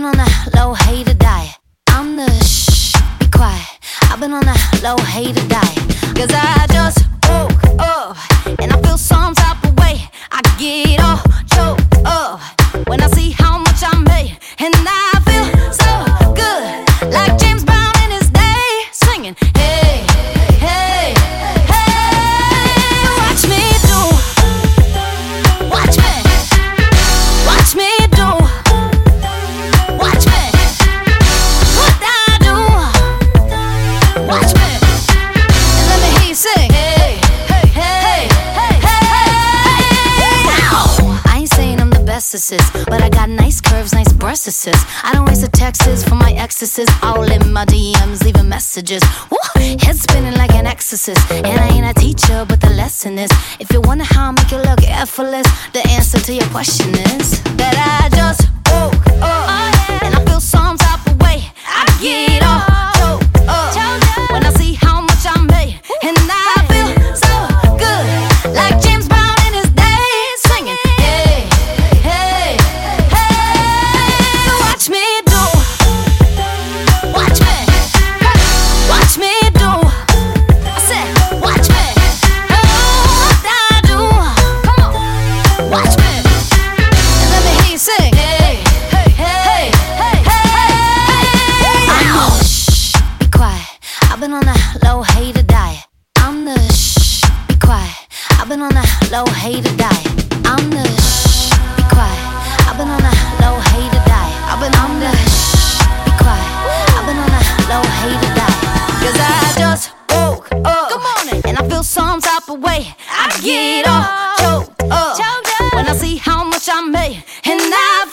been on that low hater diet. I'm the be quiet. I've been on that low hater diet. Cause I just woke up and I feel some type of way. I get all choked up when I see how much I made. And I feel so good, like James Brown in his day, singing, hey, hey, hey. Watch me do, watch me, watch me do, watch me, what I do, watch me, and let me hear you sing, hey, hey, hey, hey, hey. I ain't saying I'm the bestest, but I got nice curves, nice breast assists. I don't waste a texts from my exes, all in my DMs, leaving messages. Woo! Head spinning like an exorcist, and I ain't a teacher, but the lesson is, if you wonder how I make it look effortless, the answer to your question is that I just woke up and I feel some type of way. I get all choked up when I see how much I made, and I feel so good, like James Brown in his day, singing, hey, hey, hey. Watch me do, watch me, watch me do. I said, watch me, oh, what I do. Come on, watch me, and let me hear you sing, hey, hey, hey, hey, hey. I'm the be quiet. I've been on that low hater diet. I'm the be quiet. I've been on that low hater diet. I'm the be quiet. I've been on that low hater diet. I've been on the be quiet. I've been on that low hater diet. Cause I just woke up. Good morning. And I feel some type of way. I get all choked up when I see how much I made. And I